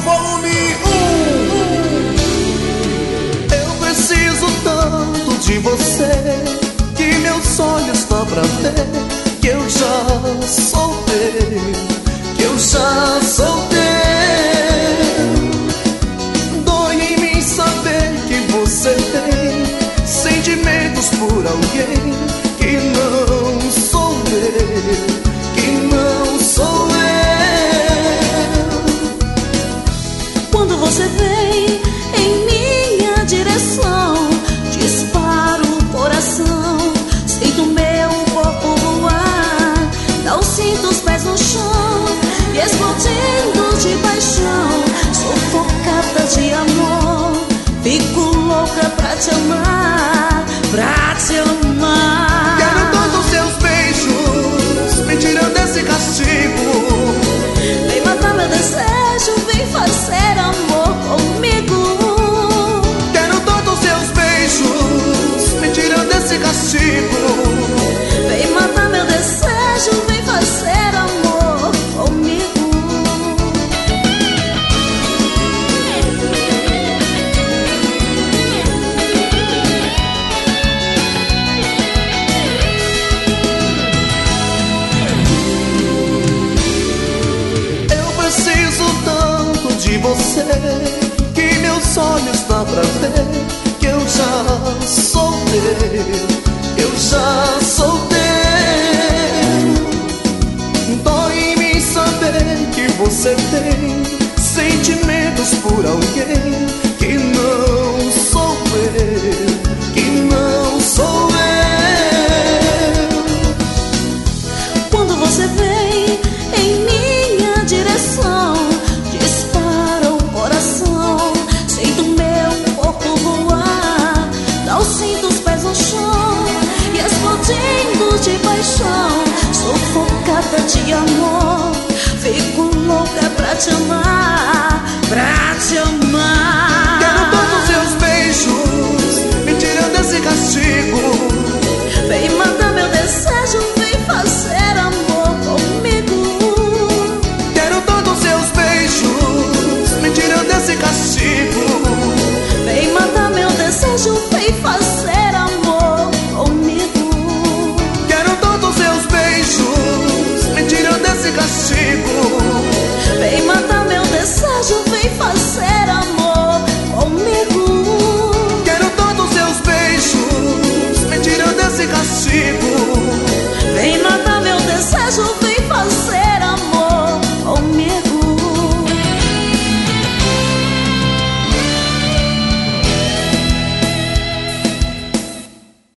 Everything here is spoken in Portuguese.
volume 1. Eu preciso tanto de você que meu sonho está pra ver que eu já soltei, que eu já soltei. Dói em mim saber que você tem sentimentos por alguém que não sou eu, que não sou eu. Quando você vem em minha direção, dispara o coração, sinto meu corpo voar, não sinto os pés no chão, e explodindo de paixão, sufocada de amor, fico louca pra te amar, pra te amar. Quero tanto seus beijos, me tirando desse castigo. Vem matar meu desejo, vem fazer amor comigo. Quero tanto seus beijos, me tirando desse castigo. Vem matar meu desejo, vem fazer amor comigo. De você, que meu sonho está pra ver que eu já soltei, eu já soltei. Dói em mim saber que você tem sentimentos por alguém que não sou eu, que não sou eu. Quando você vem em minha direção, sinto meu corpo voar, não sinto os pés no chão, e explodindo de paixão, sufocada de amor, fico louca pra te amar, pra te amar.